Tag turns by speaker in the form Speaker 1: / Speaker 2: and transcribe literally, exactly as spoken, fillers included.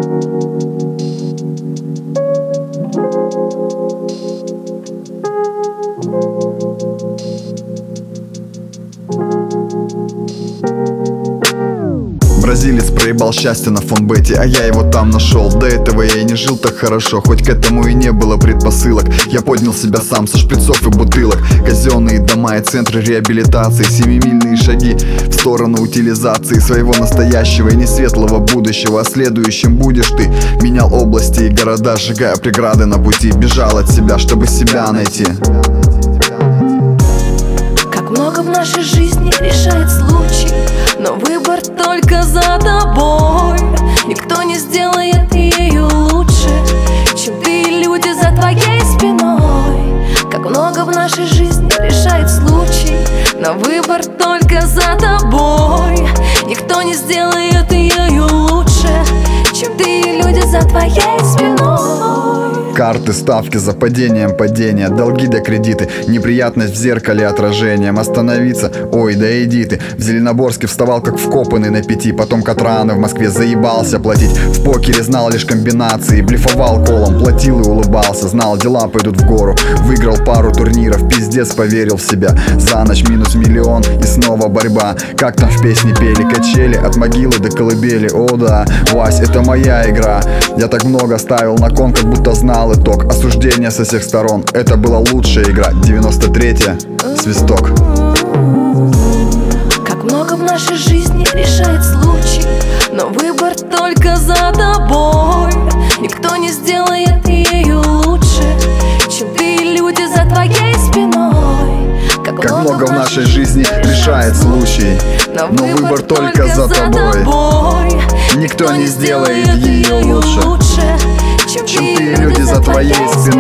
Speaker 1: Бразилец проебал счастье на фонбете, а я его там нашел. До этого я и не жил так хорошо, хоть к этому и не было предпосылок. Я поднял себя сам со шприцов и бутылок. Казенные дома и центры реабилитации, семимильные шаги в сторону утилизации своего настоящего и несветлого будущего. А следующим будешь ты. Менял области и города, сжигая преграды на пути. Бежал от себя, чтобы себя найти.
Speaker 2: Как много в нашей жизни решает случай, но выбор только за тобой. Никто не сделает ее лучше, чем ты и люди за твоей спиной. Как много в нашей жизни решает случай, но выбор только за тобой. Никто не сделает ее лучше, чем ты и люди за твоей спиной.
Speaker 1: Карты, ставки за падением падения, долги да кредиты, неприятность в зеркале отражением. Остановиться, ой, да иди ты. В Зеленоборске вставал как вкопанный на пяти, потом Катраны в Москве заебался платить. В покере знал лишь комбинации, блефовал колом, платил и улыбался. Знал, дела пойдут в гору, выиграл пару турниров, пиздец поверил в себя. За ночь минус миллион и снова борьба. Как там в песне пели, качели от могилы до колыбели. О да, Вась, это моя игра. Я так много ставил на кон, как будто знал итог. Осуждение со всех сторон, это была лучшая игра. девяносто третья, свисток.
Speaker 2: Как много в нашей жизни решает случай, но выбор только за тобой. Никто не сделает ее лучше, чем ты и люди за твоей спиной.
Speaker 1: Как, как много в нашей жизни решает случай, но выбор только за тобой. Никто не сделает ее лучше, чем ты и люди за твоей спиной.